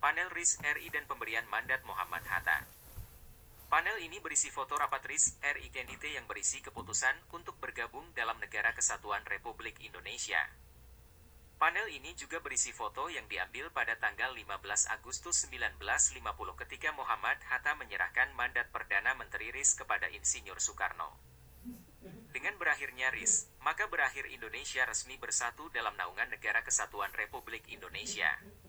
Panel RIS RI dan pemberian mandat Muhammad Hatta. Panel ini berisi foto rapat RIS RI Identite yang berisi keputusan untuk bergabung dalam Negara Kesatuan Republik Indonesia. Panel ini juga berisi foto yang diambil pada tanggal 15 Agustus 1950 ketika Muhammad Hatta menyerahkan mandat Perdana Menteri RIS kepada Insinyur Soekarno. Dengan berakhirnya RIS, maka berakhir Indonesia resmi bersatu dalam naungan Negara Kesatuan Republik Indonesia.